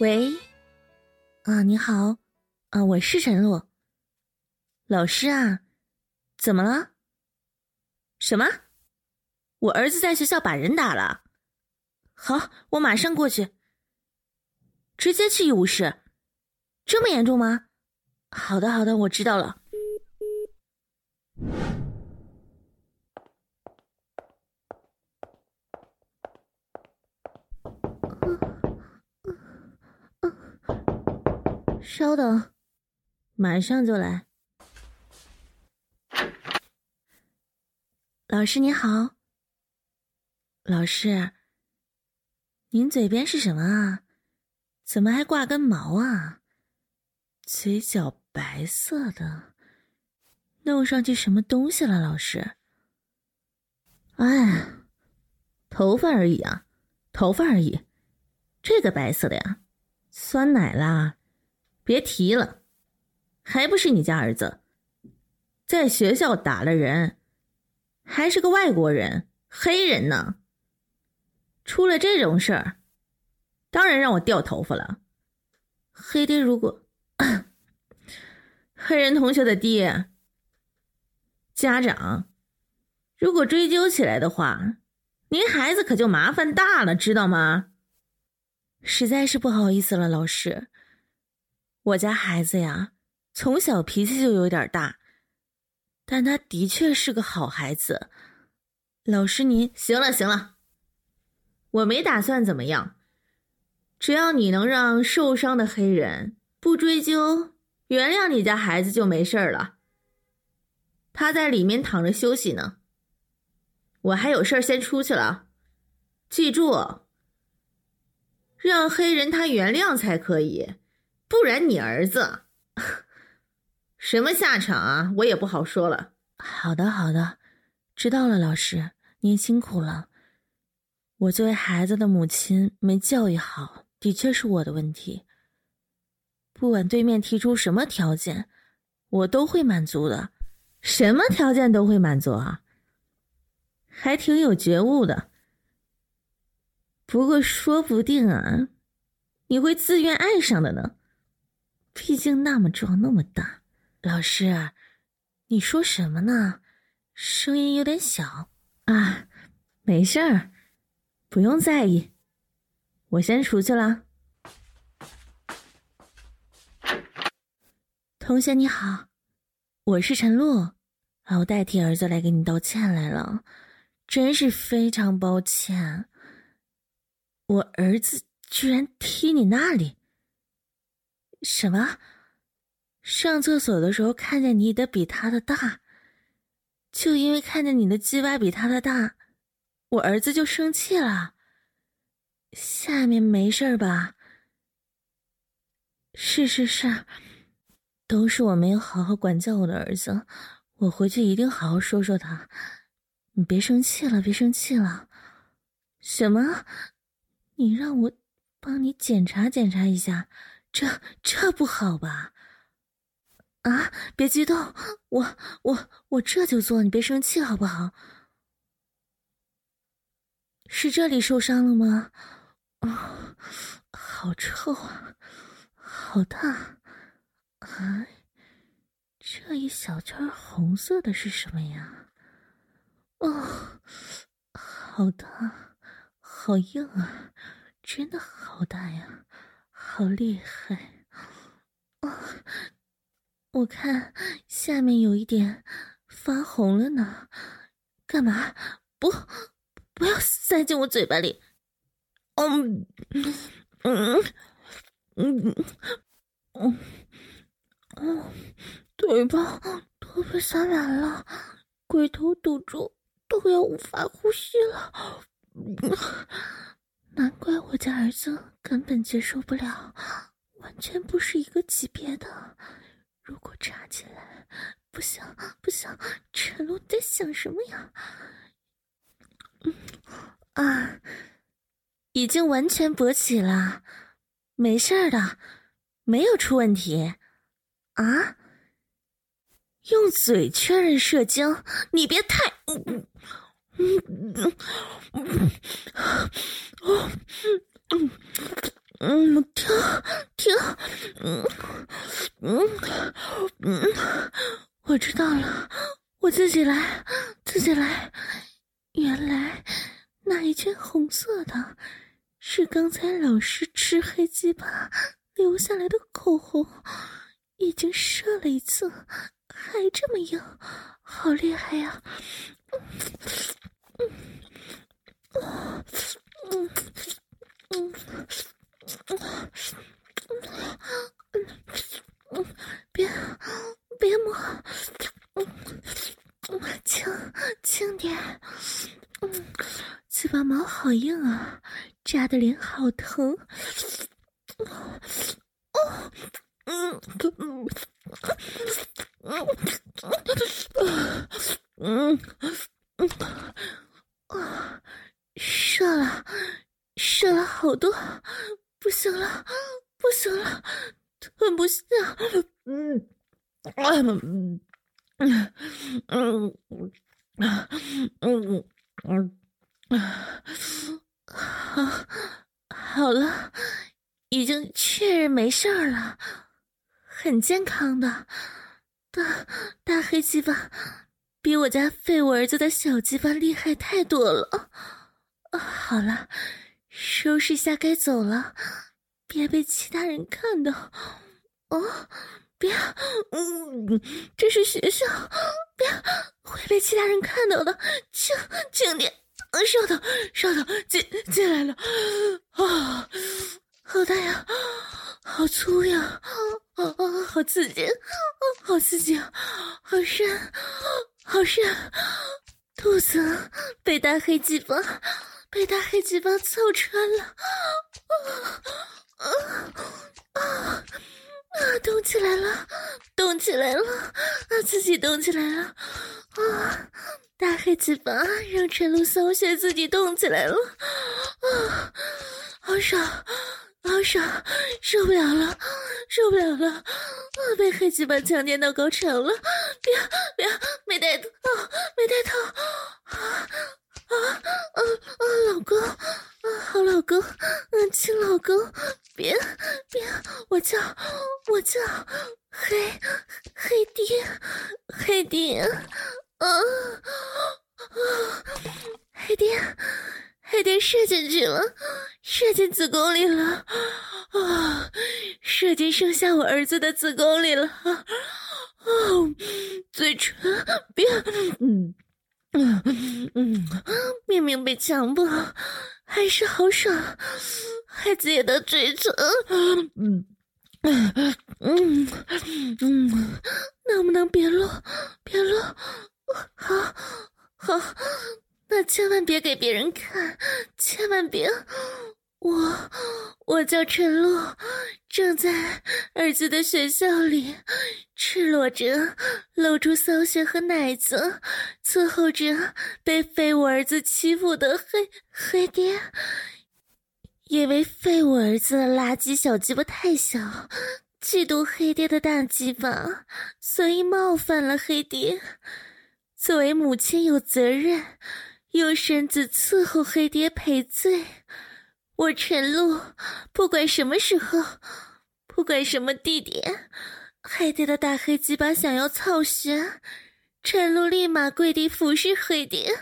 喂，你好，我是陈露。老师啊，怎么了？什么？我儿子在学校把人打了。好，我马上过去。直接去医务室。这么严重吗？好的，好的，我知道了。稍等，马上就来。老师你好。老师，您嘴边是什么啊？怎么还挂根毛啊？嘴角白色的，弄上去什么东西了，老师？哎，头发而已啊，头发而已。这个白色的呀，酸奶啦，别提了。还不是你家儿子，在学校打了人，还是个外国人，黑人呢。出了这种事儿，当然让我掉头发了。黑爹如果黑人同学的爹家长如果追究起来的话，您孩子可就麻烦大了，知道吗？实在是不好意思了，老师。我家孩子呀，从小脾气就有点大，但他的确是个好孩子。老师您……行了行了，我没打算怎么样，只要你能让受伤的黑人不追究，原谅你家孩子就没事了。他在里面躺着休息呢。我还有事先出去了。记住，让黑人他原谅才可以，不然你儿子什么下场啊，我也不好说了。好的好的，知道了，老师，您辛苦了。我作为孩子的母亲没教育好，的确是我的问题。不管对面提出什么条件，我都会满足的。什么条件都会满足啊？还挺有觉悟的。不过说不定啊，你会自愿爱上的呢。毕竟那么壮那么大。老师，你说什么呢？声音有点小啊。没事儿，不用在意。我先出去了。同学你好，我是陈露，我代替儿子来给你道歉来了，真是非常抱歉。我儿子居然踢你那里。什么？上厕所的时候看见你的比他的大，就因为看见你的鸡巴比他的大，我儿子就生气了。下面没事吧？是，都是我没有好好管教我的儿子，我回去一定好好说说他。你别生气了，别生气了。什么？你让我帮你检查检查一下，这不好吧？啊，别激动，我这就做，你别生气好不好？是这里受伤了吗？好臭啊，好大。哎，这一小圈红色的是什么呀？好大，好硬啊，真的好大呀，好厉害。我看下面有一点发红了呢。干嘛？不要塞进我嘴巴里。嘴巴都被塞满了，龟头堵住，都要无法呼吸了。难怪我家儿子根本接受不了，完全不是一个级别的。如果插起来，不行，陈露在想什么呀？已经完全勃起了，没事的，没有出问题。啊？用嘴确认射精，你别太……天， 我知道了，我自己来。原来那一件红色的是刚才老师吃黑鸡巴留下来的口红，已经射了一次，还这么硬，好厉害呀！别摸，轻点。鸡巴毛好硬啊，扎的脸好疼。射了好多，不行了，吞不下。好了，已经确认没事儿了，很健康的。大黑鸡巴比我家废物儿子的小鸡巴厉害太多了。好了，收拾下该走了，别被其他人看到。别，这是学校，别会被其他人看到的，轻点。稍等，进来了。好大呀，好粗呀，好刺激，好深，肚子被大黑鸡巴凑穿了。动起来了，自己动起来了。大黑鸡巴让陈露骚穴自己动起来了。好爽，受不了了，被黑鸡巴强奸到高潮了。别，没带套。老公，好老公，亲老公，别，我叫黑爹，黑爹射进去了，射进子宫里了，射进生下我儿子的子宫里了。嘴唇，别，明明被强迫，还是好爽，孩子也到嘴唇。能不能别录？好，那千万别给别人看，千万别。我叫陈露，正在儿子的学校里赤裸着露出骚穴和奶子，伺候着被废物儿子欺负的黑爹。因为废物儿子的垃圾小鸡巴太小，嫉妒黑爹的大鸡巴，所以冒犯了黑爹。作为母亲有责任，用身子伺候黑爹赔罪。我陈露，不管什么时候，不管什么地点，黑爹的大黑鸡巴想要操穴，陈露立马跪地服侍黑爹。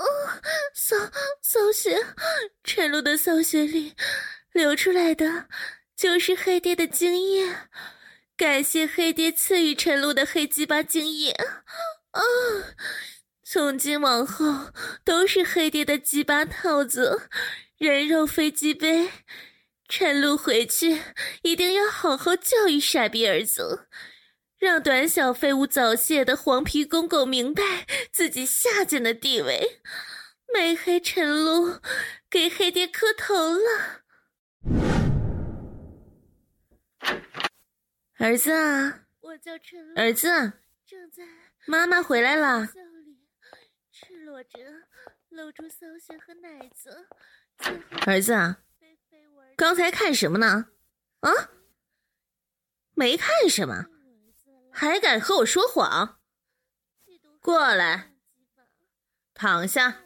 骚穴，陈露的骚穴里流出来的就是黑爹的精液，感谢黑爹赐予陈露的黑鸡巴精液。从今往后都是黑爹的鸡巴套子，人肉飞机杯。陈露回去一定要好好教育傻逼儿子，让短小废物早泄的黄皮公狗明白自己下贱的地位。美黑陈露给黑爹磕头了。儿子啊，我叫陈露，儿子，正在妈妈回来了。赤裸着露出骚穴和奶子。儿子啊，刚才看什么呢？没看什么，还敢和我说谎？过来，躺下。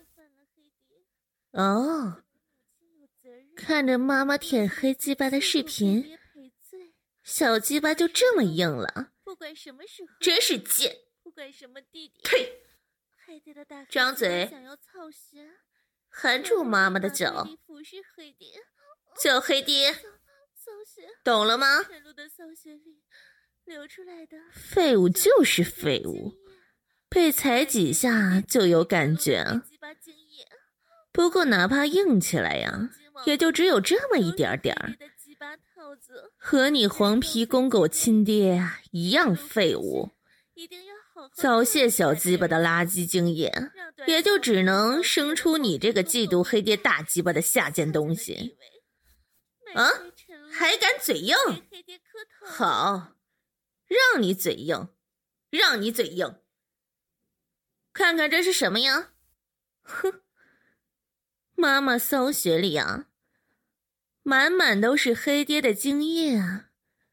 看着妈妈舔黑鸡巴的视频， 小鸡巴就这么硬了， 不管什么时候， 真是贱！ 不管什么地点， 呸！ 黑爹的大张嘴， 想要操穴， 含住妈妈的脚， 服侍黑爹， 叫黑爹， 骚穴， 懂了吗？ 沉入的骚穴里流出来的废物就是废物，被踩几下就有感觉。不过哪怕硬起来呀，也就只有这么一点点儿，和你黄皮公狗亲爹呀一样废物。早泄小鸡巴的垃圾精液，也就只能生出你这个嫉妒黑爹大鸡巴的下贱东西。啊，还敢嘴硬？好，让你嘴硬，让你嘴硬。看看这是什么呀？哼，妈妈骚穴里啊，满满都是黑爹的精液啊。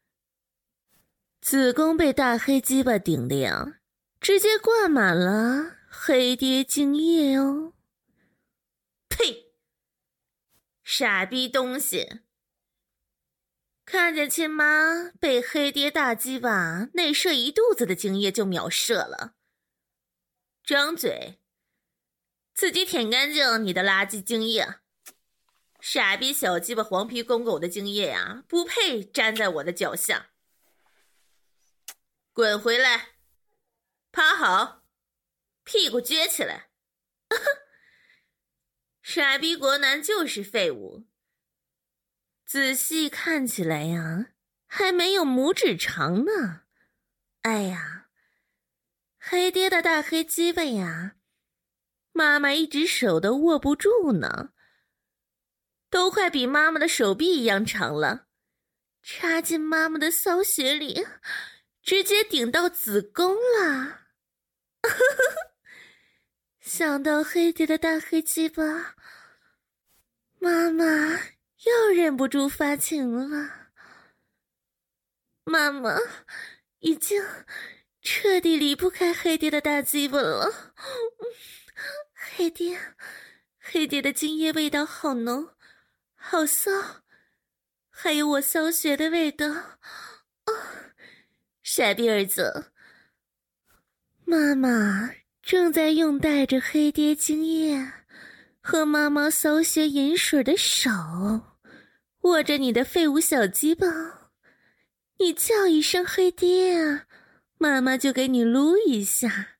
子宫被大黑鸡巴顶的呀，直接灌满了黑爹精液哦。呸！傻逼东西！看见亲妈被黑爹大鸡巴内射一肚子的精液就秒射了，张嘴，自己舔干净你的垃圾精液。傻逼小鸡巴黄皮公狗的精液呀，不配粘在我的脚下。滚回来，趴好，屁股撅起来。傻逼国男就是废物，仔细看起来呀，还没有拇指长呢。哎呀，黑爹的大黑鸡巴呀，妈妈一只手都握不住呢，都快比妈妈的手臂一样长了，插进妈妈的骚穴里，直接顶到子宫了。想到黑爹的大黑鸡巴，妈妈又忍不住发情了。妈妈已经彻底离不开黑爹的大鸡巴了。黑爹的精液味道好浓，好骚，还有我骚穴的味道。傻逼儿子，妈妈正在用带着黑爹精液和妈妈骚穴饮水的手握着你的废物小鸡巴，你叫一声黑爹啊，妈妈就给你撸一下。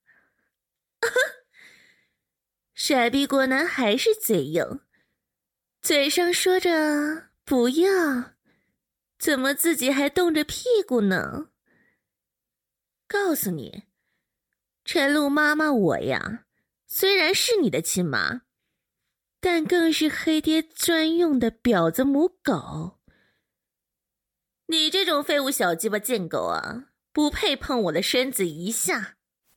傻逼国男还是嘴硬，嘴上说着不要，怎么自己还动着屁股呢？告诉你，陈露妈妈我呀，虽然是你的亲妈，但更是黑爹专用的婊子母狗。你这种废物小鸡巴贱狗啊，不配碰我的身子一下。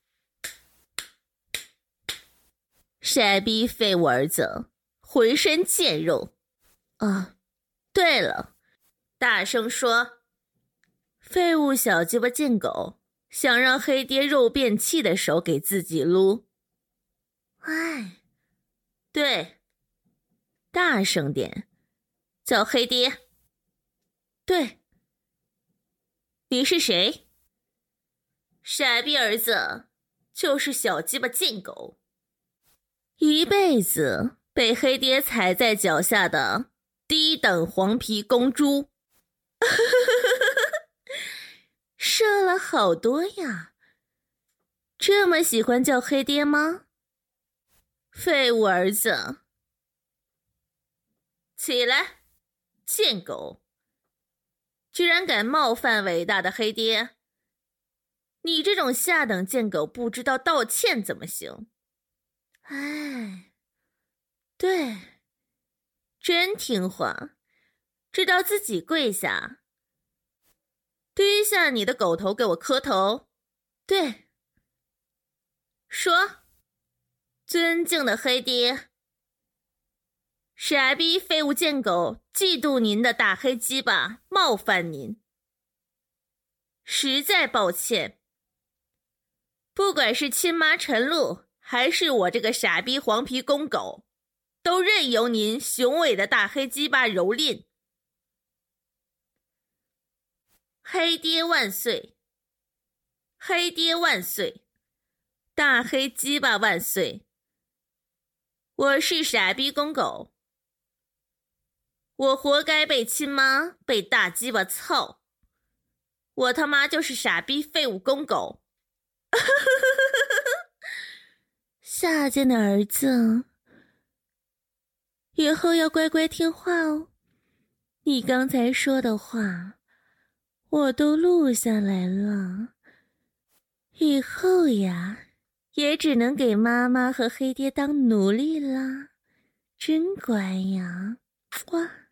傻逼废物儿子，浑身贱肉。啊，对了，大声说，废物小鸡巴贱狗想让黑爹肉变器的手给自己撸。哎，对，大声点，叫黑爹。对，你是谁？傻逼儿子，就是小鸡巴贱狗，一辈子被黑爹踩在脚下的低等黄皮公猪。射了好多呀，这么喜欢叫黑爹吗？废物儿子，起来，贱狗，居然敢冒犯伟大的黑爹，你这种下等贱狗不知道道歉怎么行？哎，对，真听话，知道自己跪下，低下你的狗头给我磕头。对，说，尊敬的黑爹，傻逼废物贱狗嫉妒您的大黑鸡巴，冒犯您，实在抱歉。不管是亲妈陈露，还是我这个傻逼黄皮公狗，都任由您雄伟的大黑鸡巴蹂躏。 黑爹万岁！黑爹万岁！大黑鸡巴万岁！我是傻逼公狗，我活该被亲妈，被大鸡巴操！我他妈就是傻逼废物公狗！夏家的儿子，以后要乖乖听话哦。你刚才说的话，我都录下来了。以后呀，也只能给妈妈和黑爹当奴隶啦。真乖呀，哇！